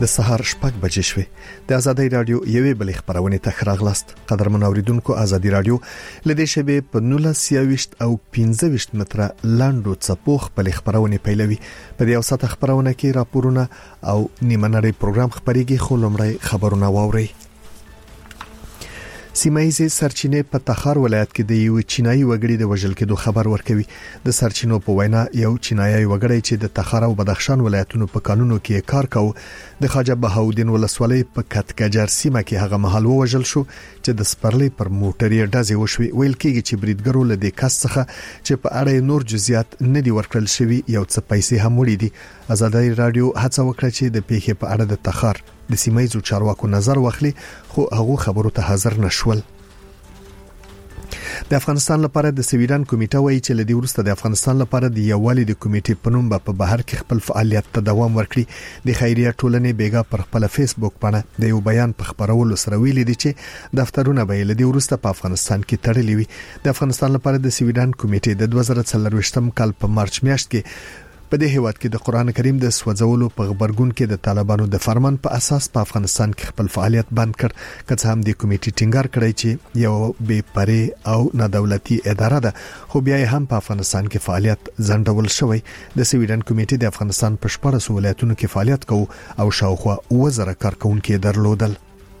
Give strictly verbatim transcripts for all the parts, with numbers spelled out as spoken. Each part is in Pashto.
د سهار شپږ بجې شوې. د ازادي رادیو یوې بلې خبرونه ته راغلاست. قدرمن اوریدونکو، ازادي رادیو لدې شبي په نولس یاويشت او پنځه ویشت متره لاندو څپوخ په خبرونه پیلوي. په دې اوسط خبرونه کې راپورونه او نیمنړی پروګرام خبريږي. خو لمړی خبرونه واوري. سیمایي سرچینې په تخار ولایت کې د یو چینایي وګړي د وژل کېدو خبر ورکوي. د سرچینو په وینا یو چینایي وګړی چې د تخار او بدخشان ولایتونو په قانونو کې کار کاوه د خواجه بهاودین ولسوالۍ په کټکجر سیمه کې هغه مهال وژل شو چې د سپرلي پر موټرې ډزې وشوي. ویل کېږي چې بریدګرو له دې کس څخه چې په اړه نور جزئیات نه دی ورکړل شوی یو څه پیسې هم وړي دي. ازادي رادیو هڅه وکړه چې د پیښې په اړه د تخار د سیمایي چارواکو نظر واخلي، خو هغه خبرو ته حاضر نشول. د افغانستان لپاره د سویډن کمیټه وایي چې لدی ورسته د افغانستان لپاره د یووالي د کمیټې په نوم په بهر کې خپل فعالیت ته دوام ورکړي. د خیریه ټولنې بیګا پر خپل فیسبوک باندې د یو بیان په خبرولو سره ویلي دي چې دفترونه به لدی ورسته په افغانستان کې تړلي وي. د افغانستان لپاره د سویډن کمیټې د دوه زره څلرويشتم کال په مارچ میاشت کې په دې هیواد کې د قران کریم د سوځولو په خبرګون کې د طالبانو د فرمان په اساس په افغانستان کې خپل فعالیت بند کړ. که هم د کمیټې ټینګار کړی چې یو بې پرې او نه دولتي اداره ده، خو بیا هم په افغانستان کې فعالیت ځنډول شوی. د سویډن کمیټې د افغانستان په شپږ ولایتونو کې فعالیت کوي او شاوخوا وزره کارکونکو درلودل.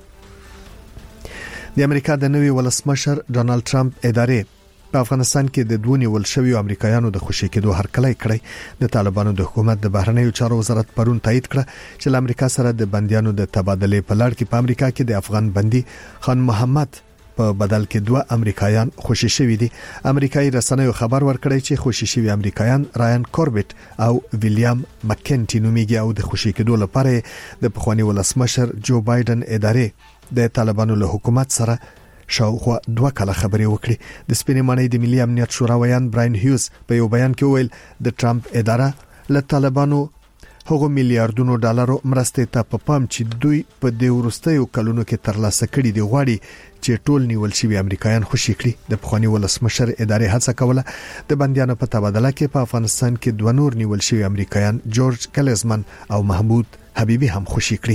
د امریکا د نوي ولسمشر ډونالد ټرمپ ادارې په افغانستان کې د دوه نیول شویو امریکایانو د خوشی کېدو هرکلی کړی. د طالبانو د حکومت د بهرنیو چارو وزارت پرون تایید کړ چې د امریکا سره د بنديانو د تبادله په لړ کې په امریکا کې د افغان بندي خان محمد په بدل کې دوه امریکایان خوشی شوی دي. امریکایي رسنیو خبر ورکړی چې خوشی شوی امریکایان رایان کوربټ او ویلیام مکنټی نومیږي او د خوشی کېدو لپاره د پخوانی ولسمشر جو بایدن ادارې د طالبانو له حکومت سره شاوخوا دوه کله خبرې وکړي. د سپینې مانۍ د ملي امنیت شورا ویان براین هیوز په یو بیان کې ویل د ټرمپ اداره له طالبانو هغه میلیارډونو ډالرو مرستې ته په پام چې دوی په دې ورستیو کلونو کې ترلاسه کړي دي غواړي چې ټول نیول شوی امریکایان خوشی کړي. د پخوانی ولسمشر ادارې هڅه کوله د بنديانو په تبادله کې په افغانستان کې دوه نور نیول شوی امریکایان جورج کلزمن او محمود حبیبی هم خوشی کړي.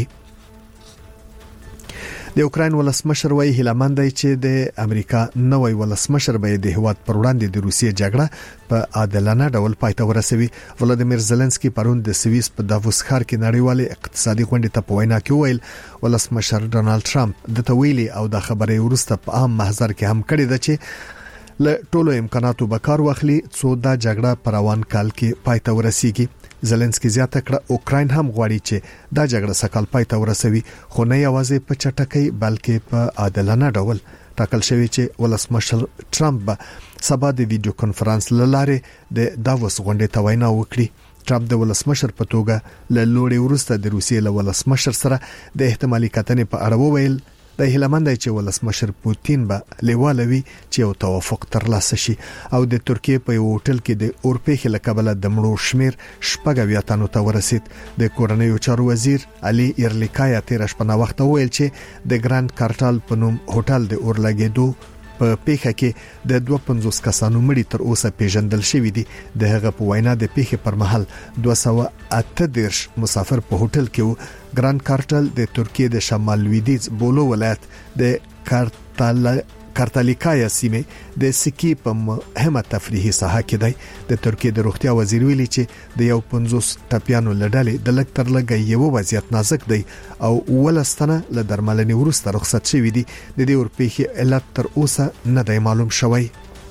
د اوکراین ولسمشر وایي هیلمن دی چې د امریکا نوې ولسمشر به د هیواد پر وړاندې د روسیې جګړه په عادلانه ډول پای ته ورسوي. ولادیمیر زيلنسکي پرون د سویس په دافوس ښار کې نړیوال اقتصادي غونډې ته په وینا کې ویل ولسمشر ډونالد ټرمپ د تویلي او د خبرې ورسته په عام محضر کې هم کړی دی چې له ټولو امکاناتو به کار واخلي څو دا جګړه په روان کال کې پای ته ورسیږي. زيلنسکي زیاته کړه اوکراین هم غواړي چې دا جګړه سکهال پای ته ورسوي، خو نه یوازې په چټکۍ بلکې په عادلانه ډول. ټاکل شوی چې ولسمشر ټرمپ به سبا د ویډیو کانفرنس لاره د دافوس غونډې ته وینا وکړي. ټرمپ د ولسمشر په توګه له لوړې ورسته د روسیې له ولسمشر سره د احتمالي کتنې په اړه وویل د هیلمن دی چې ولسمشر پوتین به لیوالوي چې یو توافق ترلاسه شي. او د ترکیه په یو هوټل کې د اورپېخ له کبله د مړو شمیر شپږ اویا تنو ته ورسید. د کورنیو چارو وزیر علي ایرلیکایا تیر شپه وخت ویل چې د ګراند کارټال په نوم هوټل د اورلګېدو په پیښه کې د دوه پنځوس کسانو مړي تر اوسه پیژندل شوی دي. د هغه په وینا د پیښې پر مهال دوه سوه اته دیرش مسافر په هوټل کې وو. ګراند کارټل د ترکیه د شمال لویدیځ بولو ولایت د کارتال کارتالیکایا سیمه د سکی په مهمه تفریحي ساحه کې دی. د ترکیه د روغتیا وزیر ویلي چې د یو پنځوس ټپيانو لړلې د لک تر لګي یو وضعیت نازک دی او ولستنه له درملنې ورسته رخصت شوی دی. د دې ورپېخي علت تر اوسه نه دی معلوم شوی.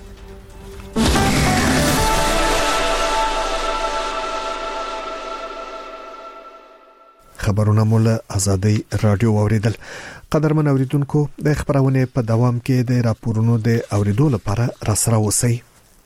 خبرونه مولا ازادي رادیو اوریدل. قدرمن اوریدونکو، د خبرونه په دوام کې د راپورونو د اوریدو لپاره را سره اوسئ.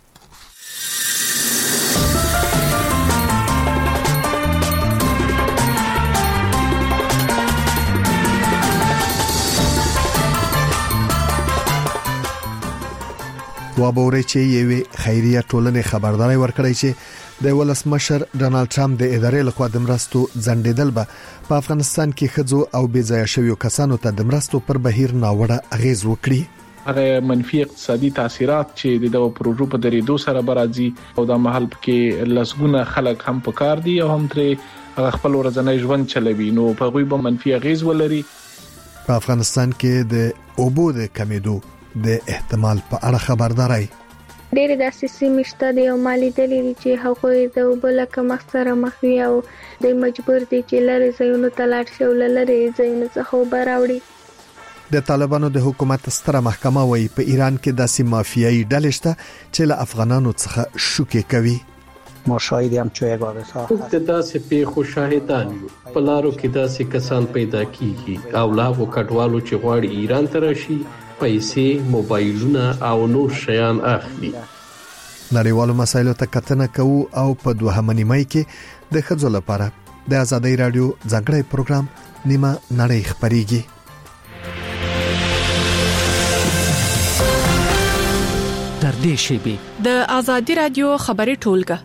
وابورې چې یوې خیریه ټولنې خبرداري ورکړی چې د ولسمشر ډونالد ټرمپ د ادارې لخوا د مرستو ځنډېدل به په افغانستان کې خځو او بې ځایه شویو کسانو ته د مرستو پر بهیر ناوړه اغیز وکړي. هغه منفي اقتصادي تاثیرات چې د دغه پروژو په درېدو سره برازي او د محل کې لسګونه خلک هم پکار دي او هم ترې هغه خپل ورځنی ژوند چلوي نو په غوي به منفي اغیز ولري. په افغانستان کې د اوبو د کمیدو د احتمال په اړه خبرداري. ډېر داسې سیمې شته دي او مالي دلې چې هغوی د اوبو له کمښت سره مخ وي او د مجبور دي چې لرې ځایونو ته لاړ شي او له لرې ځایونو څخه اوبه راوړي. د طالبانو د حکومت ستره محکمه وايي په ایران کې داسې مافیایي ډلې شته چې له افغانانو څخه شوکې کوي. ما شاهدیم چې یک واقعا د داسې پیښو شاهدان یو. په لارو کې داسې کسان پیدا کیږي او لاغو کډوالو چې غواړي ایران ته راشي پیسې، موبایلونه او نور شیان اخلي. نړیوالو مسایلو ته کتنه کوو او په دوهمه نیمه کې د ښځو لپاره د آزادۍ رادیو ځانګړی پروګرام نیمه نړۍ خبريږي. تر دې شیبي د آزادۍ رادیو خبري ټولګه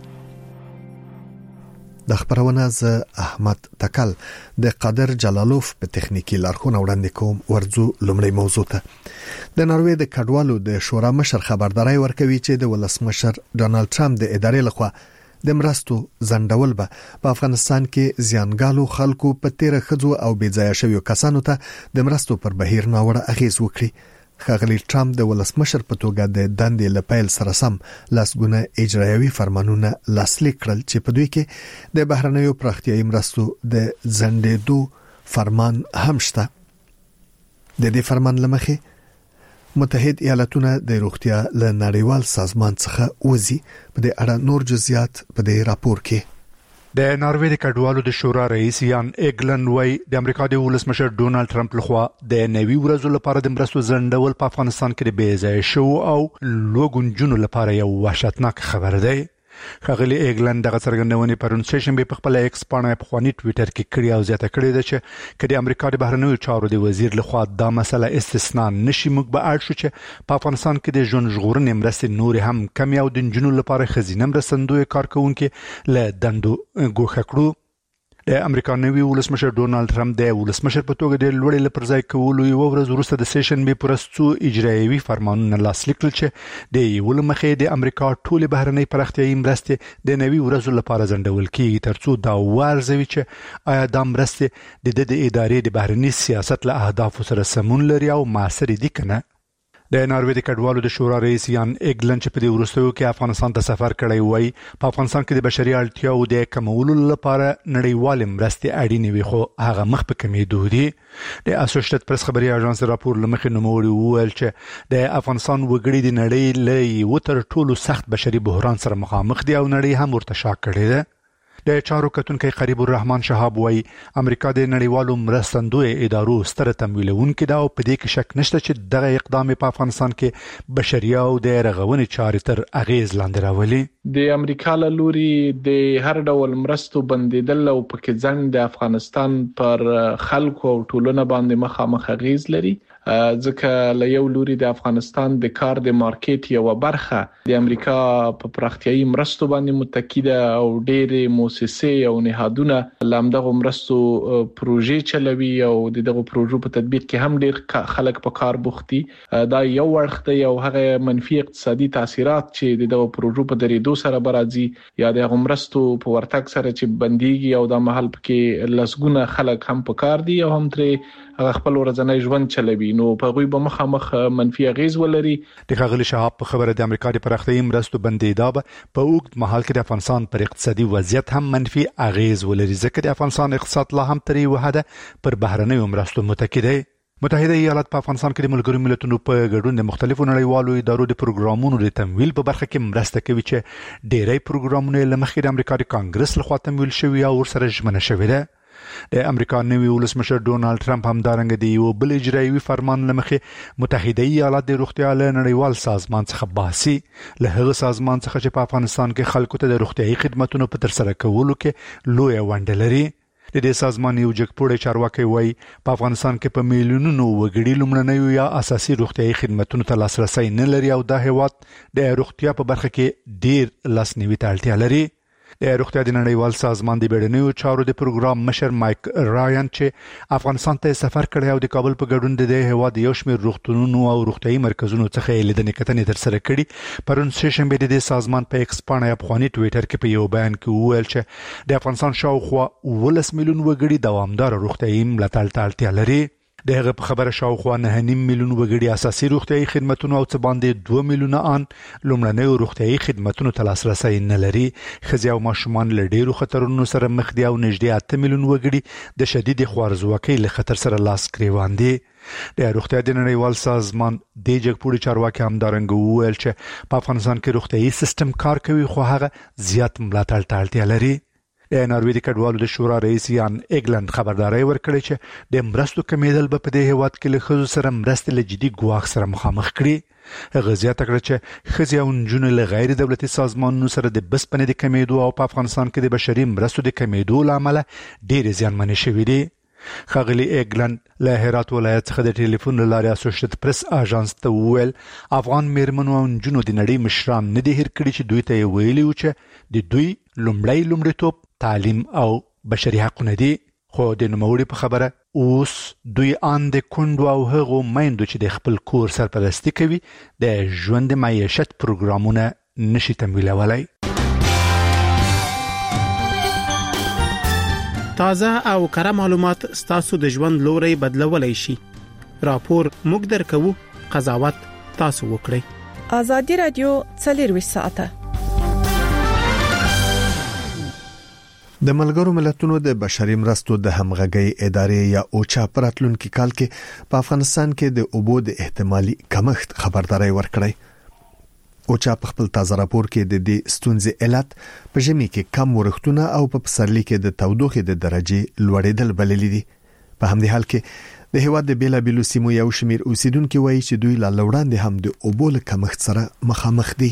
د خبرونه ز احمد تکل د قادر جلالوف په تخنیکی لارښوونه وړاندې کوم. ورځو لومړی موضوع ته د ناروې د کډوالو د شورا مشر خبرداري ورکوي چې د ولسمشر ډانلډ ټرمپ د ادارې لخوا د مرستو زندول به په افغانستان کې زیانګالو خلکو په تیر خځو او بېځایه شویو کسانو ته د مرستو پر بهیر ناوړه اغیز وکړي. ښاغلی ټرمپ د ولسمشر په توګه د دندې لپیل سره سم لاسګونه اجرایوي فرمانونه لاسلیک کړل چې په دوی کې د بهرنیو پراختیايي مرستو د زندېدو فرمان هم شته. د دې فرمان لمخې متحد ایالاتونه د روغتیا له نړیوال سازمان څخه وزي. په دې اړه نور جزئیات په دې راپور کې. د ناروې د کډوالو د شورا رئیس یان ایګلن وای د امریکا د ولسمشر ډونالد ټرمپ لخوا د نوي ورځو لپاره د مرستو زندول په افغانستان کې د بېځایه شو او لوګونجونو لپاره یو وحشتناک خبر دی. ښاغلی ایګلن دغه څرګندونې پرون سشنبه په خپل ایکس باندې په خواني ټوئیټر کې کړی او زیاته کړی ده چې کله امریکا د بهرنیو چارو د وزیر لخوا دا مسله استثناء نشي موږ به اړ شو چې په افغانستان کې د ژوند ژغورنې مرستې نور هم کم او د جنونو لپاره خزینه مرستندوی کارکونکو له دندو ګوښه کړو. د امریکا نوی ولسمشر ډونالد ټرمپ د ولسمشر په توګه د لوړې لپرځای کولو یو ورځ وروسته د سیشن به پرستو اجرایوي فرمانونه لاسلیک کړل چې د یو لمخې د امریکا ټول بهرنۍ پراختیايي مرستې د نوی ورځو لپاره ځندول کیږي ترڅو دا ورزوي چې آیا د مرستې د د ادارې د بهرنۍ سیاست له اهدافو سره سمون لري او موثر دي کنه. د ناروې د کډوالو د شورا رئیس یان ایګلن چې په دې وروستیو کې افغانستان ته سفر کړی وای په افغانستان کې د بشري اړتیاو د کمولو لپاره نړیوال مرستې اړینې وي خو هغه مخ په کمیدو دي. د اسوسییټډ پریس خبري اژانس راپور لمخې نوموړي وویل چې د افغانستان وګړي د نړۍ له یو تر ټولو سخت بشري بحران سره مخامخ دي او نړۍ هم ورته شاک کړي ده. د چارو کتونکو قریب الرحمن شهاب وای امریکا د نړیوالو مرستندوی ادارو ستر تمویلونکو دا او په دې کې شک نشته چې دغه اقدام په افغانستان کې بشري او د رغونې چارې تر اغیز لاندې راولي. د امریکا له لوري د هر ډول مرستو بندیدل او پکې ځنډ د افغانستان پر خلکو او ټولنه باندې مخامخ اغیز لري ځکه له یو لوري د افغانستان د کار د مارکیټ یو برخه د امریکا په پراختیايي مرستو باندې متکیده او ډېرې مؤسسې او نهادونه لامدغه مرستو پروژې چلوي او دغه پروژو په تطبیق کې هم ډېر خلک په کار بوختي. دا یو ورخته یو هغه منفي اقتصادي تاثیرات چې دغه پروژو په درېدو سره برازي یا د مرستو په ورتګ سره چې بنديږي او د محل کې لسګونه خلک هم په کار دي او هم ترې هغه خپل ورځنی ژوند چلوي نو په غوي به مخامخ منفي اغیز ولري. د ښاغلي شهاب په خبره د امریکا د پراختیايي مرستو بندیدا په اوږد مهال کې د افغانستان پر اقتصادي وضعیت هم منفي اغیز ولري ځکه د افغانستان اقتصاد لا هم تر یو حد پر بهرنیو مرستو متکی دی. متحده ایالات په افغانستان کې د ملګرو ملتونو په ګډون د مختلفو نړیوالو ادارو د پروګرامونو د تمویل په برخه کې مرسته کوي چې ډېری پروګرامونه له مخې د امریکا د کانګرس لخوا تمویل شوي او ورسره ژمنه شوې ده. د امریکا نوی ولسمشر ډونالد ټرمپ هم دارنګ دی یو بل اجرایوي فرمان لمخې متحده ایالات د روغتیا له نړیوال سازمان څخه باسي له هغه سازمان څخه چې په افغانستان کې خلکو ته د روغتیايي خدماتو په تر سره کولو کې لوی ونډه لري. د دې سازمان یو جګپوړی چارواکي وای په افغانستان کې په میلیونونو وګړي لومړنیو یا اساسي روغتیايي خدماتو ته لاسرسي نه لري او د هیواد د روغتیا په برخه کې ډیر لاسنیوي ته اړتیا لري. د روغتیا د نړیوال سازمان د بیړنیو چارو د پروګرام مشر مایک رایان چې افغانستان ته سفر کړی او د کابل په ګډون د هیواد یو شمېر روغتونونو او روغتیايي مرکزونو څخه لیدنې کتنې ترسره کړي. پرون سه شنبه د سازمان په ایکس باندې افغاني ټوئیټر کې په یو بیان کې وویل چې د افغانستان شاوخوا ولس میلیون وګړي دوامدار روغتیايي ملاتړ ته اړتیا لري. د هغه په خبره شاوخوا نه نیم میلیون وګړي اساسي روغتیايي خدماتونو او څه باندې دوه میلیونه ان لومړنیو روغتیايي خدماتونو ته لاسرسي نه لري. ښځې او ماشومان له ډېرو خطرونو سره مخ دي او نږدې اته میلیون وګړي د شدید خوارځواکۍ له خطر سره لاس ګریوان دي. د روغتیا د نړیوال سازمان د جګپوړي چارواکي همدارنګه وویل چې په افغانستان کې روغتیايي سیستم کار کوي خو هغه زیات ملاتړ ته اړتیا لري. د ناروې د کډوالو د شورا رئیس یان ایګلند خبرداري ورکړي چې د مرستو کمیدل به په دې هیواد کې له ښځو سره مرستې له جدي ګواښ سره مخامخ کړي. هغه زیاته کړه چې ښځې او نجونې له غیر دولتي سازمانونو سره د بسپنې د کمیدو او په افغانستان کې د بشري مرستو د کمیدو له امله ډېرې زیانمنې شوې دي. ښاغلي ایګلند له هرات ولایت څخه د ټلیفون له لارې اسوسییټډ پریس اژانس ته وویل افغان میرمنو او نجونو د نړۍ مشران نه دي هېر کړي چې دوی ته یې ویلي و چې د دوی لومړی لومړیتوب تعلیم او بشري حقونه دي. خو د نوموړي په خبره اوس دوی ان د کندو او هغو میندو چې د خپل کور سرپرستی کوي د ژوند معیشت پروګرامونه نشي تمویلولای. تازه او کره معلومات ستاسو د ژوند لوري بدلولای شي. راپور موږ درکو، قضاوت تاسو وکړئ. ازادي رادیو څلور ساعته د ملګرو ملتونو د بشري مرستو د همغږي ادارې یا اوچا پراتلونکو کال کې په افغانستان کې د اوبو د احتمالي کمښت خبرداري ورکړی. اوچا په خپل تازه راپور کې د دې ستونزې علت په ژمي کې کم ورښتونه او په پسرلي کې د تودوخې د درجه لوړېدل بللي دي. په همدې حال کې د هیواد د بیلابیلو سیمو یو شمیر اوسیدونکو وایي چې دوی لا وړاندې هم د اوبو له کمښت سره مخامخ دي.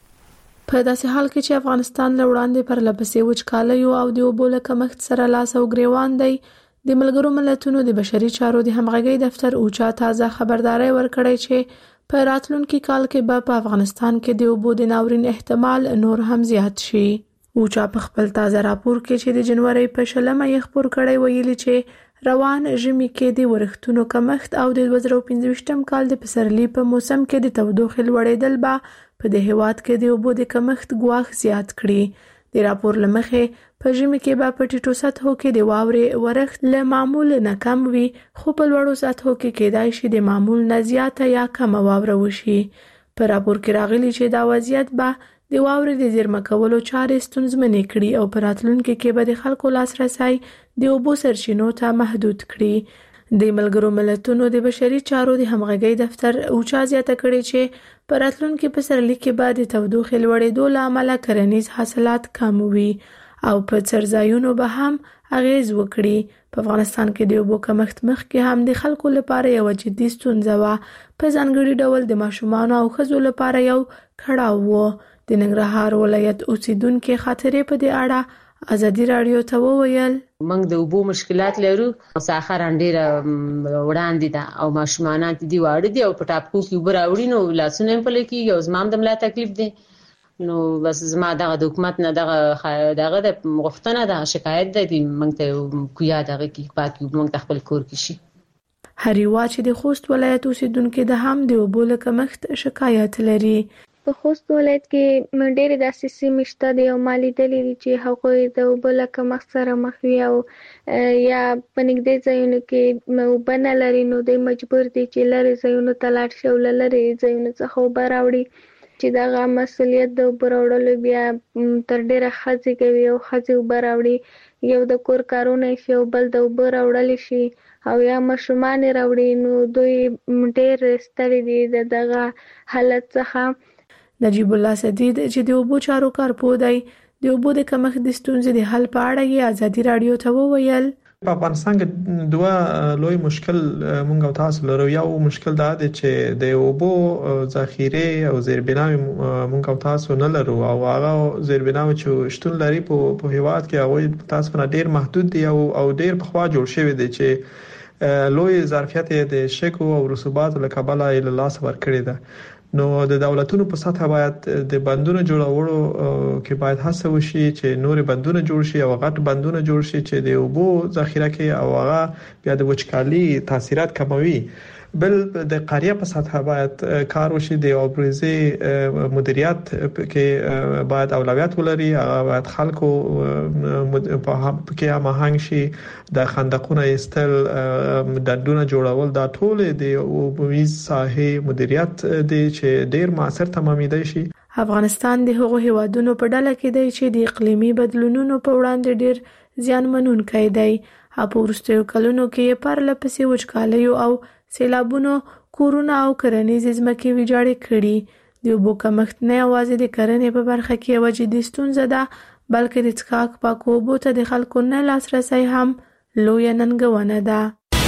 په داسې حال کې چې افغانستان له وړاندې پر لپسې وچکالۍ او د اوبو له کمښت سره لاس او ګریوان دی، د ملګرو ملتونو د بشري چارو د همغږي دفتر اوچا تازه خبرداري ورکړی چې په راتلونکي کال کې به په افغانستان کې د اوبو د ناورین احتمال نور هم زیات شي. اوچا په خپل تازه راپور کې چې د جنوري په شلمه یې خبر کړی ویلي چې روان ژمي کې د ورښتونو کمښت او د دوه زره پنځه کال د پسرلي په موسم کې د تودوخې لوړېدل به په د هیواد کې د اوبو د کمښت ګواښ زیات کړي. د راپور لمخې په ژمي کې به په ټیټو سطحو کې د واورې ورښت له معمول نه کم وي، خو په لوړو سطحو کې کېدای شي د معمول نه زیاته یا کم واوره وشي. په راپور کې راغلي چې دا وضعیت به د واورې د زیرمه کولو چارې ستونزمنې کړي او په راتلونکي کې به د خلکو لاسرسی د اوبو سرچینو ته محدود کړي. د ملګرو ملتونو د بشري چارو د همغږي دفتر اوچا زیاته کړي چې په راتلونکي پسرلي کې به د تودوخې لوړېدو له امله کرنیز حاصلات کم وي او په څرځایونو به هم اغیز وکړي. په افغانستان کې د اوبو کمښت مخکې هم د خلکو لپاره یو جدي ستونزه وه، په ځانګړي ډول د ماشومانو او ښځو لپاره یو کړاو و. د ننګرهار ولایت اوسیدونکو خاطرې په دې اړه ازادي رادیو ته وویل موږ د اوبو مشکلات لرو، ساخر انډیره وړاندې ده او ماشومان دي واړه دي او په ټاپکو کې اوبه راوړي نو لاسونه په لکه یو زمام د ملا تکلیف دي. نو بس زما دغه د حکومت نه دغه دغه د غوښتنه ده، شکایت ده د موږ ته کویا دغه کې پاکي موږ تخپل کور کې شي. هریوا چې د خوست ولایت اوسیدونکو د هم د اوبو له کمښت شکایت لري. په خوست ولایت کې منډېر د اساسي مشته دی او مالی دلیل چې هغوی د اوبو له کمښت سره مخ وي او یا په نږدې ځایونو کې اوبه نه لري، نو دوی مجبور دي چې لرې ځایونو ته لاړ شي او له لرې ځایونو څخه اوبه راوړي، چې دغه مسؤلیت د اوبه راوړلو بیا تر ډېره ښځې کوي او ښځې اوبه راوړي، یو د کور کارونه شي او بل د اوبه راوړل شي او یا ماشومان راوړي. نو دوی ډېر ستړي دي د دغه حالت څخه. نجیب الله سدید چې د اوبو چارو کارپوه دی، د اوبو د کمښت د ستونزې د حل په اړه یې ازادي رادیو ته وویل په افغانستان کې دوه لوی مشکل مونږ او تاسو لرو. یو مشکل دا دی چې د اوبو ذخیره او زیربناوي مونږ او تاسو نه لرو او هغه زیربناوي چې شتون لري په هیواد کې هغه تاسو نه ډیر محدود دي او او ډیر په خوا جوړ شوی دی چې لوی ظرفیت د شکو او رسوبات له کبله له لاس ورکړی ده. نو د دولتونو په سطح باید د بندونو جوړولو کې باید هڅه وشي چې نور بندونه جوړ شي او غټ بندونه جوړ شي چې د اوبو ذخیره کې او هغه بیا د وچکالي تاثیرات کموي. بل د قریه په سطح باید کار وشي د اوبریزي مدیریت کې باید اولویت ولري، هغه باید خلکو په کې هماهنګ شي، د خندقونو ایستل، دندونه جوړول، دا ټول د اوبریز ساحې مدیریت دی چې ډیر موثر تمامیدای شي. افغانستان د هغو هیوادونو په ډله کې دی چې د اقلیمي بدلونونو په وړاندې ډیر زیانمنونکی دی. په وروستیو کلونو کې پرله پسې وچکالۍ او سیلابونو کورونه او کرنیزې ځمکې ویجاړې کړي. د اوبو کمښت نه یوازې د کرنې په برخه کې یوه جدي ستونزه ده، بلکې د څښاک پاکو اوبو ته د خلکو نه لاسرسی هم لویه ننګونه ده.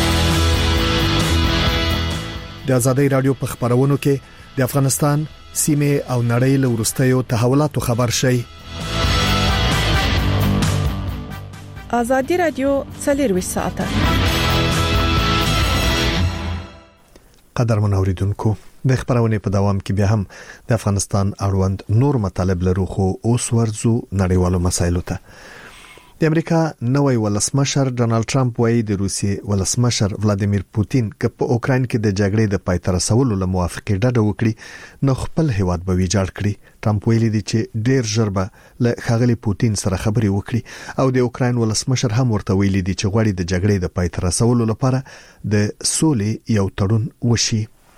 د ازادۍ رادیو په خبرونو کې د افغانستان سیمه او نړۍ له وروستیو تحولاتو خبر شي. ازادي رادیو څلور ساعته. قدرمن اوریدونکو، د خبرونې په دوام کې بیا هم د افغانستان اړوند نور مطالب لرو، خو اوس ورځو نړیوالو مسایلو ته. د امریکا نوی ولسمشر ډونالد ټرمپ وايي د روسیې ولسمشر ولادیمیر پوتین که په اوکرين کې د جګړې د پای ته رسولو له موافقې ډډه وکړي نو خپل هیواد به ویجاړ کړي. ټرمپ ویلي دی چې ډیر ژر به له خاغلی پوتین سره خبرې وکړي او د اوکرين ولسمشر هم ورته ویلي دی چې غواړي د جګړې د پای ته رسولو لپاره د سولې یو تړون وشي.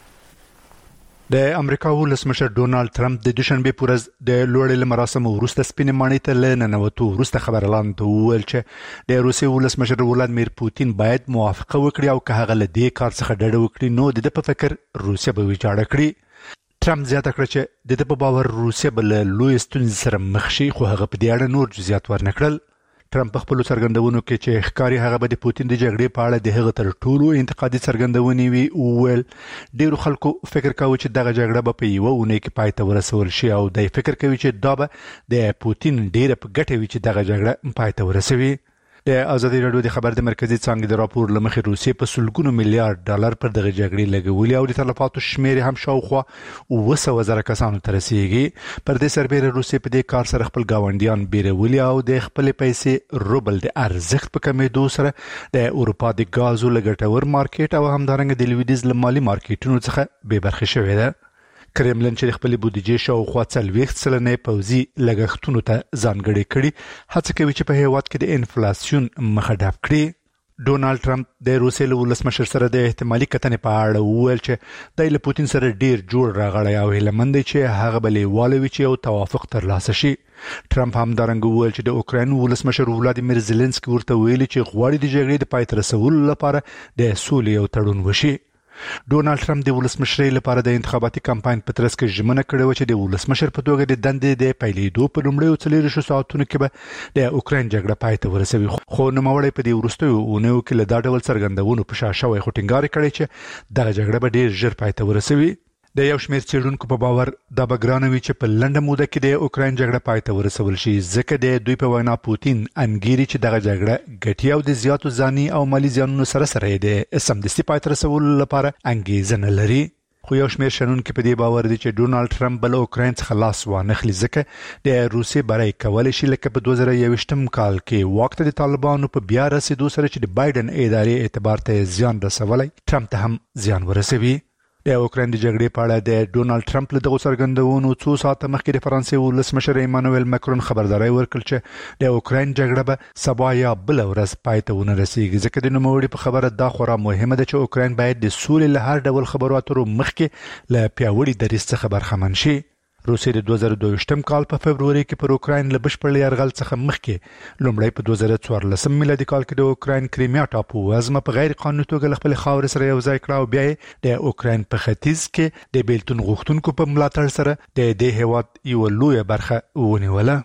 د امریکا ولسمشر ډونالد ټرمپ د دوشنبه پورز د لوړې مراسم وروسته سپینې ماڼۍ ته لننوتو وروسته خبرلان ته وویل چې د روسیې ولسمشر ولادیمیر پوتین باید موافقه وکړي او که هغه له دې کار څخه ډډه وکړي نو د په فکر روسیه به ویجاړه کړي. ټرمپ زیاته کړ چې د په باور روسیه به له لوی ستونزې سره مخ شي، خو هغه په دې اړه نور جزئیات ورنکړل. ټرمپ په خپل څرګندونو کې چې ښکاری هغه به د پوتین د جګړې په اړه د هغه تر ټولو انتقادي څرګندونې وی وویل ډیرو خلکو فکر کاوه چې دغه جګړه به په یو ونه کې پای ته ورسول شي او د فکر کوي چې دا به د پوتین ډیره په ګټه وي چې دغه جګړه پای ته ورسوي. د ازادي رادیو د خبر د مرکزی څنګه د راپور لمخې روسیې په سلګونو میلیارډ ډالر پر دغه جګړې لګولې او د تلفاتو شمیر هم شاوخوا اوه سوه زره کسانو ته رسیدي. پر دې سربېره روسیې په دې کار سره خپل گاونډیان بیرولي او د خپل پیسې روبل د ارزښت په کمیدو سره د اروپا د غازو لګټور مارکیټ او همدارنګه د لویدیز لمالي مارکیټونو څخه به برخه شوې ده. کرملن چې خپل بودیجې شاوخوا څلوېښت سلنه پوځي لګښتونو ته ځانګړې کړي هڅه کوي چې په هیواد کې د انفلیسیون مخه ډب کړي. ډونالد ټرمپ د روسیې له ولسمشر سره د احتمالي کتنې په اړه وویل چې د له پوتین سره ډیر جوړ راغلی او هیلمند چې هغه بلې والوي چې یو توافق ترلاسه شي. ټرمپ هم دارنګ وویل چې د اوکراین ولسمشر ولادیمیر زيلنسکي ورته ویلي چې غواړي د جګړې د پای ته رسولو لپاره د سولې یو تړون وشي. ډونالد ټرمپ د ولسمشرۍ لپاره د انتخاباتي کمپاین په ترڅ کې ژمنه کړې و چې د ولسمشر په توګه د دندې د پیلېدو په لومړیو څلورو ساعتونو کې به د اوکراین جګړه پای ته ورسوي، خو نوموړی په دې وروستیو اونیو کې له دا ډول څرګندونو په شا شوی خو ټینګار کړی چې دغه جګړه به ډیر ژر پای ته ورسوي. د یو شمېر څېړونکو په باور دا به ګرانه وي چې په لنډه موده کې د اوکراین جګړه پای ته ورسول شي، ځکه د دوی په وینا پوتین انګیري چې دغه جګړه ګټي او د زیاتو ځاني او مالی زیانونو سره سره د سمدستي پای ته رسولو لپاره انګیزه نه لري. خو یو شمېر شنونکي په دې باور دي چې ډونالد ټرمپ بل اوکراین څخه لاس وانخلي، ځکه د روسیې برای کولای شي لکه په دوه زره یوویشتم کال کې وخت د طالبانو په بیا رسیدو سره چې د بایدن ادارې اعتبار ته زیان رسولی ټرمپ ته هم زیان ورسوي. د اوکراین د جګړې په اړه د ډونالد ټرمپ له دغو څرګندونو څو ساعته مخکې د فرانسې ولسمشر ایمانوئل ماکرون خبرداری ورکړ چې د اوکراین جګړه به سبا یا بل ورځ پای ته ونه رسیږي، ځکه د نوموړي په خبره دا خورا مهمه ده چې اوکراین باید د سولې له هر ډول خبرو اترو مخکې له پیاوړي دریځ څخه برخمن شي. روسیې د دوه زره دوه کال په فبروري کې پر اوکراین له بشپړ یرغل څخه مخکې لومړی په دوه زره څوارلسم میلادي کال کې د اوکراین کریمیا ټاپو وزمه په غیر قانوني توګه خپل خاور سره یو ځای کړه او بیا د اوکراین په ختیځ کې د بیلتون غوښتونکو په ملاتړ سره د دې هیواد یو لوی برخه ونیوله.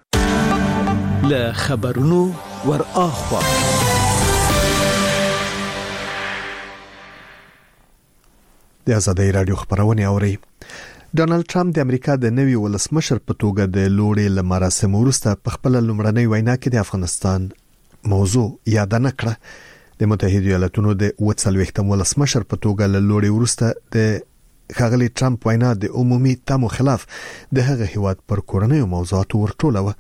له خبرونو ور اخوا د ازادۍ رادیو خبرونه اوري. ډونالد ټرمپ د امریکا د نوي ولسمشر په توګه د لوړې لمراسم وروسته په خپل لومړنۍ وینا کې د افغانستان موضوع یاد نه کړه. د متحده ایالاتونو د اووه څلوېښتم ولسمشر په توګه له لوړې وروسته د ښاغلي ټرمپ وینا د عمومي تمو خلاف د هغه هیواد پر کورنۍ موضوعاتو ورټولوه.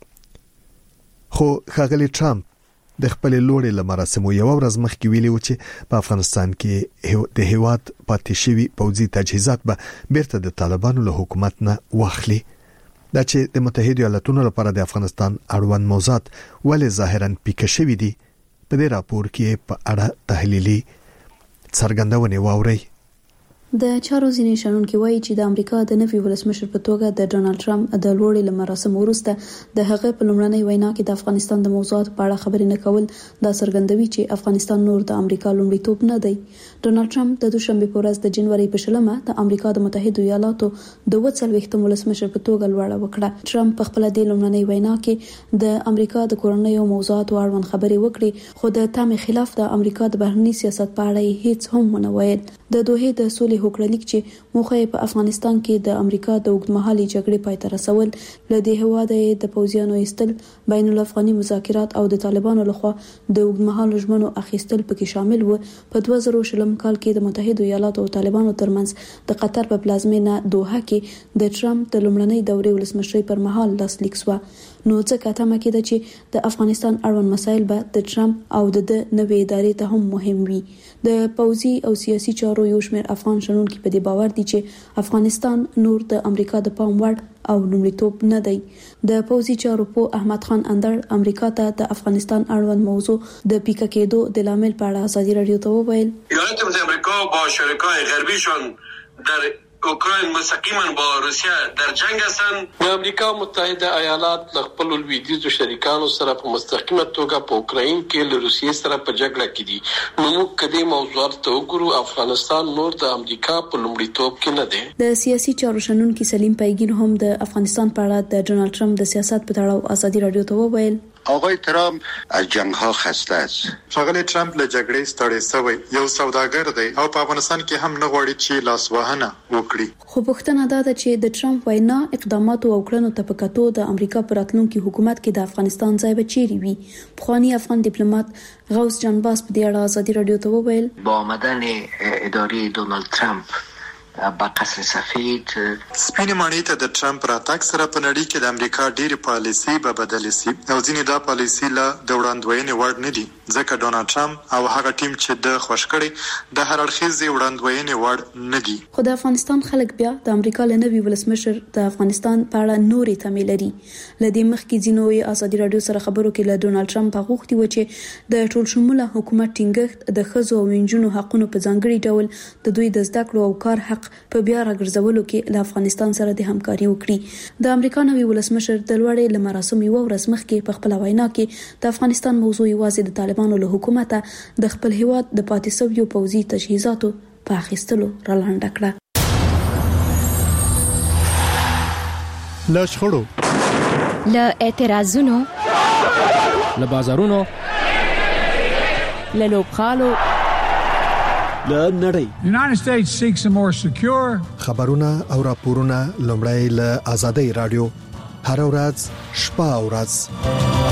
خو ښاغلي ټرمپ د خپل لوړې لمراسمو یو ورځ مخکې ویلي و چې په افغانستان کې د هیواد پاتې شوی پوځي تجهیزات به بیرته د طالبانو له حکومت نه واخلي. دا چې د متحده ایالاتونو لپاره د افغانستان اړوند موضوعات ولې ظاهرا پیکه شوی دي په دې راپور کې په اړه تحلیلي څرګندونه واوري. د چارو ځینې شنونکي وایي چې د امریکا د نوي ولسمشر په توګه د ډونالد ټرمپ د لوړې لمراسم وروسته د هغه په لومړنۍ وینا کې د افغانستان د موضوعات په اړه خبرې نه کول دا څرګندوي چې افغانستان نور د امریکا لومړیتوب نه دی. ډونالد ټرمپ د دوشنبه په ورځ د جنوري په شلمه د امریکا د متحده ایالاتو د وڅلوېښتم ولسمشر په توګه لوړه وکړه. ټرمپ په خپل د لومړنۍ وینا کې د امریکا د کورنیو موضوعاتو اړوند خبرې وکړې، خو د تام خلاف د امریکا د بهرنی سیاست په اړه هیڅ هم ونه ویل. د دوه د سولې هوکړلیک چې موخه په افغانستان کې د امریکا د اوږدمهالي جګړې پای ته رسول، له دې هواده د پوځیانو ایستل، بین الافغاني مذاکرات او د طالبانو لخوا د اوږدمهالو ژمنو اخیستل پکې شامل و. په دوه زره شلم کال کې د متحده ایالاتو او طالبانو ترمنځ د قطر په پلازمینه دوحه کې د ټرمپ د لومړنۍ دورې ولسمشرۍ پر مهال لاسلیک شو. نو څه کاته مکه ده چې د افغانستان اړوند مسایل به د ټرمپ او د نوې ادارې ته هم مهم وي. د پوځي او سیاسي چارو یو شمېر افغان شنونکي په دې باور دي چې افغانستان نور د امریکا د پام وړ او لومړیتوب نه دی. د پوځي چارو په احمد خان اندر امریکا ته د افغانستان اړوند موضوع د پیکه کېدو د لامل په اړه ازادي رادیو ته وویل: ایالات متحده آمریکا با شرکای غربیشون در اوکراین مستقیما با روسیه در جنگ هستند. د امریکا متحده ایالات له خپل لویدیځو شریکانو سره په مستقیمه توګه په اوکراین کې له روسیې سره په جګړه کې دي. نو موږ کدي موضوعات ته وګورو، افغانستان نور د امریکا په لومړیتوب کې نه دی. د سیاسي چارو شنونکي سلیم پیګین هم د افغانستان په اړه د ډونالد ټرمپ د سیاست په اړه ازادي رادیو ته وویل: آقای ترامپ از جنگ ها خسته است. ښاغلی ټرمپ له جګړې ستړی شوی یو سوداګر دی او په افغانستان کې هم نه غواړي چې لاسوهنه وکړي. خو پوښتنه دا ده چې د ټرمپ وینا اقدامات او کړنو ته په کتو د امریکا پر راتلونکي حکومت کې د افغانستان ځای به چیرې وي. پخوانی افغان ډیپلوماټ غوث جانباز په دې اړه ازادي رادیو ته وویل: با آمدن اداره دونالد ترامپ با قصر سفید سپین ماڼۍ ته د ټرمپ راتګ سره په نړۍ کې د امریکا ډېری پالیسي به بدل شي او ځینې دا پالیسي له د وړاندوینې وړ نه دي، ځکه ډونالد ټرمپ او هغه ټیم چې د خوښ کړي د هر اړخیزې وړاندوینې وړ نه دي. خو د افغانستان خلک بیا د امریکا له نوي ولسمشر د افغانستان په اړه نورې تمې لري. لدې مخکې ځینو یې ازادي رادیو سره خبرو کې له ډونالد ټرمپ غوښتي و چې د ټول شموله حکومت ټینګښت د ښځو او نجونو حقونو په ځانګړي ډول د دوی د زده کړو او کار حق په بیا راګرځولو کې له افغانستان سره د همکاري وکړي. د امریکا نوي ولسمشر د لوړې لمراسم یو ورځ مخکې په خپل وینا کې د افغانستان موضوع یوازې د طالبانو له حکومت د خپل هیواد د پاتې شویو پوځي تجهیزاتو په اخیستلو رالاندې کړه. له شخړو، له اعتراضونو، له بازارونو، له لوبخالو، له نړۍ. United States seeks a more secure خبرونه او راپورونه لومړی له آزادۍ رادیو هر ورځ شپه او ورځ.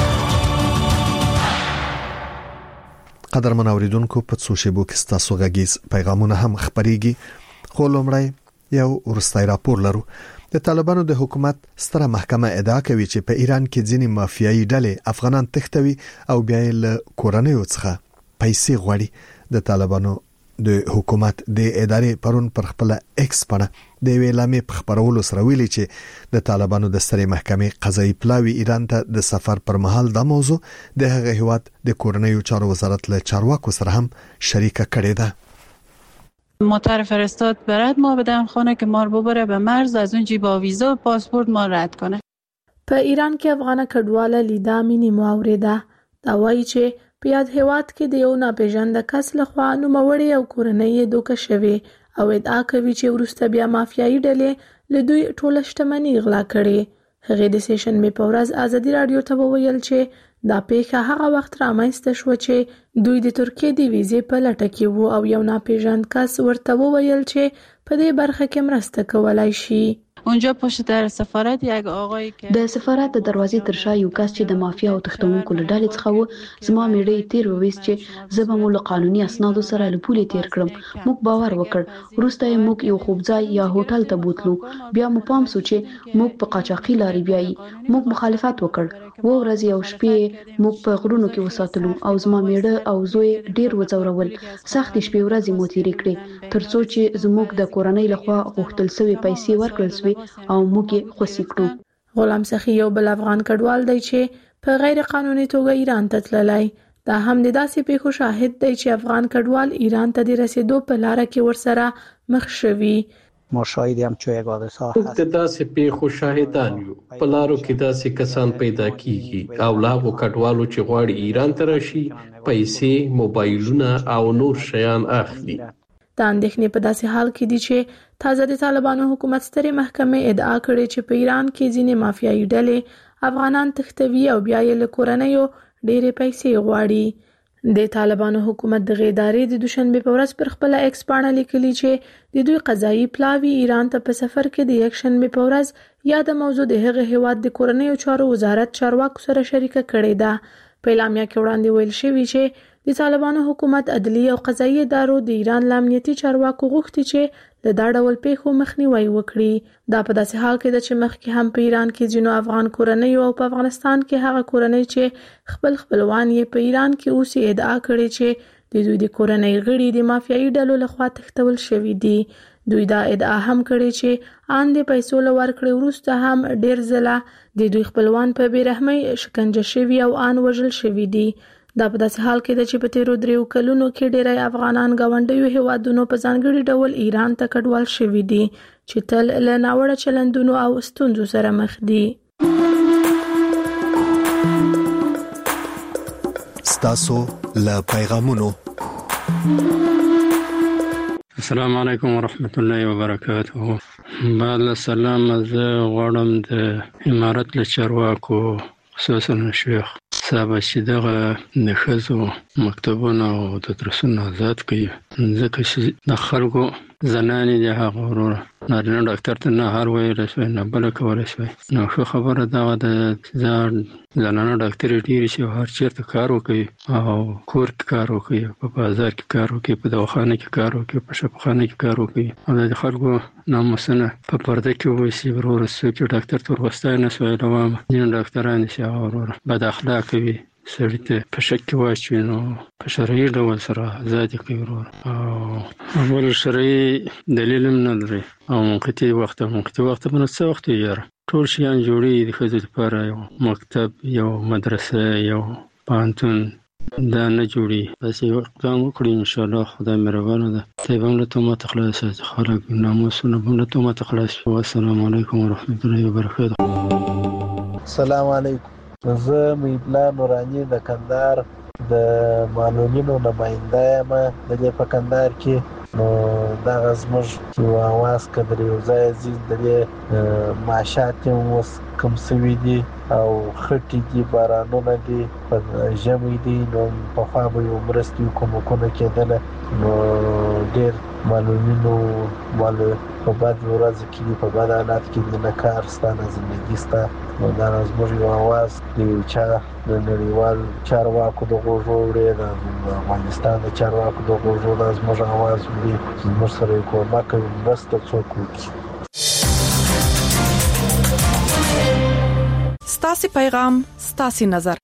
قدرمن اوریدونکو، په څو شیبو کې ستاسو غږیز پیغامونه هم خبريږي، خو لومړی یو ورستای راپور لرو. د طالبانو د حکومت ستره محکمه ادعا کوي چې په ایران کې ځینې مافیایي ډلې افغانان تښتوي او بیا یې له کورنیو څخه پیسې غواړي. د طالبانو د حکومت د ادارې پرون پر خپل ایکس پاڼه د ویلامې په خبرولو سره ویلي چې د طالبانو د سترې محکمې قضایي پلاوی ایران ته د سفر پر مهال د موضوع د هغه هیواد د کورنیو چارو وزارت له چارواکو سره هم شریکه کړې ده. مطر فرستاد برد ما بدم خانه که ما رو ببره به مرز، از اون جیب ویزا و پاسپورت ما رد کنه. په ایران کې افغان کډواله لیدا مینی ماوریده دا وایي چې په یاد هیواد کې د یو ناپېژانده کس لخوا نوموړی او کورنۍ دوکه شوی او ادعا کوي چې وروسته بیا مافیایي ډلې له دوی ټوله شتمني غلا کړې. هغې د سیشنبې په ورځ ازادي رادیو ته وویل چې دا پیښه هغه وخت رامنځته شوه چې دوی د ترکیې د ویزې په لټه کې وو او یو ناپېژاند کس ورته وویل چې په دې برخه کې مرسته کولای شي. اونجا پشت در سفارت یک آقای که د سفارت د دروازې تر شا یو کس چې د مافیا او تختونکو له ډلې څخه و زما میړې تیر وویست چې زه به مو له قانوني اسنادو سره له پولې تیر کړم. موږ باور وکړ. وروسته یې موږ یو خوبځای یا هوټل ته بوتلو. بیا مو پام سو چې موږ په قاچاقي لارې بیایي. موږ مخالفت وکړ. و ورځې او شپې موږ په غرونو کې وساتلو او زما میړه او زوی ډیر وځورول. سخت شپې ورځې مو تیرې کړې ترڅو چې زموږ د کورنۍ لخوا غوښتل شوی پیسې ورکړل شوې او موږ یې خوشي کړو. غلام سخی یو بل افغان کډوال دی چې په غیر قانوني توګه ایران ته تللی. دا هم د داسې پیښو شاهد دی چې افغان کډوال ایران ته د رسیدو په لار کې ورسره مخ شوي. ما شاهد هم چې یک حادثه هست د داسې پیښو شاهدان یو. په لارو کې داسې کسان پیدا کیږي او لا هغو کډوالو چې غواړي ایران ته راشي پیسې، موبایلونه او نور شیان اخلي. دا اندېښنې په داسې حال کې دي چې تازه د طالبانو حکومت سترې محکمې ادعا کړې چې په ایران کې ځینې مافیایي ډلې افغانان تښتوي او بیا یې له کورنیو ډېرې پیسې غواړي. د طالبانو حکومت د غیدارې د دوشنبه په ورځ پر خپل ایکس باندې لیکلي چې د دوی قضایي پلاوی ایران ته په سفر کې د یک شنبه په ورځ یا د موضوع د هغه هیواد د کورنیو چارو وزارت چارواکو سره شریکه کړې ده. په اعلامیه کې وړاندې ویل شوی چې د طالبانو حکومت عدلیه او قضایي ادارو د ایران امنیتي چارواکو غوښتي چې د دا ډول پیښو مخنیوي وکړي. دا په داسې حال کې ده چې مخکې هم په ایران کې ځینو افغان کورنیو او په افغانستان کې هغه کورنۍ چې خپل خپلوان یې په ایران کې اوسي ادعا کړې چې د دوی د کورنۍ غړي د مافیایي ډلو لخوا تښتول شوي دي. دوی دا ادعا هم کړې چې آن د پیسو له ورکړې وروسته هم ډېر ځله د دوی خپلوان په بېرحمۍ شکنجه شوي او آن وژل شوي دي. دا په داسې حال کې ده چې په تیرو دریو کلونو کې ډېری افغانان ګاونډیو هیوادونو په ځانګړي ډول ایران ته کډوال شوي دي چې تل له ناوړه چلندونو او ستونزو سره مخ دي. ستاسو له پیغامونو. السلام علیکم ورحمت الله وبرکاته. بعد السلام زه غواړم د امارت له چارواکو خصوصا شیخ صاحب چې دغه د ښځو مکتبونه او د درسونه آزاد کړي ځکه چې د خلکو زنانې د هغه وروره نارینه ډاکټر ته نه هر ویلی شوی نه بله کولی شوی. نو ښه خبره دغه ده چې زنانه ډاکټرې ډېرې شي او هر چېرته کار وکوي او کور کې کار وکوي، په بازار کې کار وکوي، په دواخانه کې کار وکوي، په شفاخانه کې کار وکوي او د خلکو ناموسونه په پرده کې وویسي. وروره څوک چې ډاکټر ته ورغوستی نه شوی روامه ځینې ډاکټران چې هغه وروره بد اخلاقه وي، سړي ته په شک کې واچوي نو په شرعي ډول سره ازادي کوي وروره او بل شرعي دلیل هم نه لري او منقطع وخت منقطع وخت په څه وخت یې ټول شیان جوړي د ښځو لپاره یو مکتب، یو مدرسه، یو پوهنتون دا نه جوړي. بس یو اقدام وکړي انشاءالله خدای مهربانه ده. طیب هم له تهمت خلاص شي، خلک ناموسونه هم له تهمت خلاص شي. والسلام علیکم ورحمت الله وبرکاته. السلام علیکم. زه میبلا نورانی د کندهار د معلولینو نماینده یم د دې په کندهار کې. نو دغه زموږ یو اواز که در یو ځای ځي د دې معاشات یې اوس کم سوي دي او خټې دي، بارانونه دي، په ژمی دي، نو پخوا به یو مرستې کومکونه کېدله نو ډېر معلولینو مالو په بد ورځ کې دي، په بد حالات کې دي، نه کار سته نه زندګي سته. نو دا زموږ یو اواز د یو چا د نړیوال چارواکو د غوږو وړي، د افغانستان د چارواکو د غوږو دا زموږ اواز وړي چې زموږ سره یې کومک کوي، مرسته څوک وکړي. ستاسو پیغام ستاسو نظر.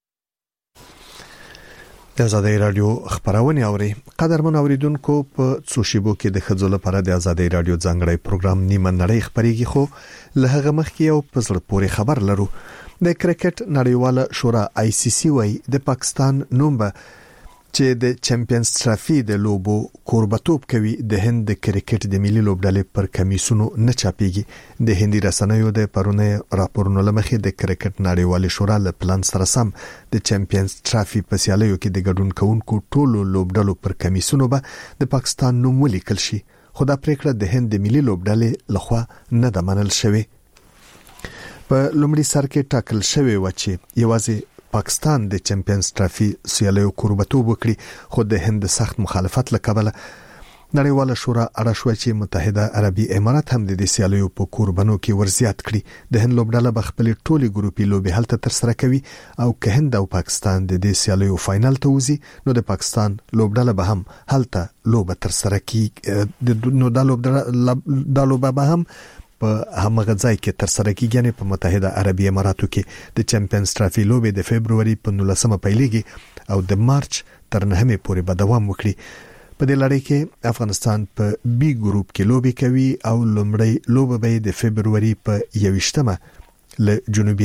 د آزادۍ رادیو خبرونه اوري. قدرمن اوریدونکو په څو شیبو کې د خځو لپاره د آزادۍ رادیو ځانګړی پروګرام نیمه نړۍ خبريږي، خو له هغه مخکې یو پزړه پورې خبر لرو. د کرکټ نړیواله شورا آی سی سی وايي د پاکستان نوم به چې د چمپیونز ټرافي د لوبو کوربتوب کوي د هند د کرکټ د ملي لوبډلې پر کمیسونو نه چاپیږي. د هندي رسنیو د پرونه راپورونو لمخې د کرکټ نړیوالې شورا له پلان سره سم د چمپیونز ټرافي په سیالیو کې د ګډون کوونکو ټولو لوبډلو پر کمیسونو به د پاکستان نوم ولیکل شي، خو دا پریکړه د هند د ملي لوبډلې لخوا نه ده منل شوې. په لومړي سر کې ټاکل شوی و چې یوازې پاکستان د چمپیونز ټرافي سیالیو کوربتوب وکړي، خو د هند سخت مخالفت لکبله نړیواله شورا اړه شو چې متحده عربي امارات هم د دې سیالیو په قربانو کې ورزيات کړي. د هند لوبډله بخپل ټولي ګروپي لوبي هلته تر سره کوي او که هند او پاکستان د دې سیالیو فائنل ته وځي نو د پاکستان لوبډله به هم هلته لوبه تر سره کوي. نو د لوبډله د لوبه به هم په همغه ځای کې تر سره کیږي، یعنی په متحده عربي اماراتو کې. د چمپیونز ټرافي لوبې د فبرवरी په نولسمه پیلېږي او د مارچ تر نهمه پورې به دوام وکړي. په دې لړۍ کې افغانستان په بي ګروپ کې لوبي کوي او لومړی لوبه به د فبرवरी په یویشتمه له جنوبي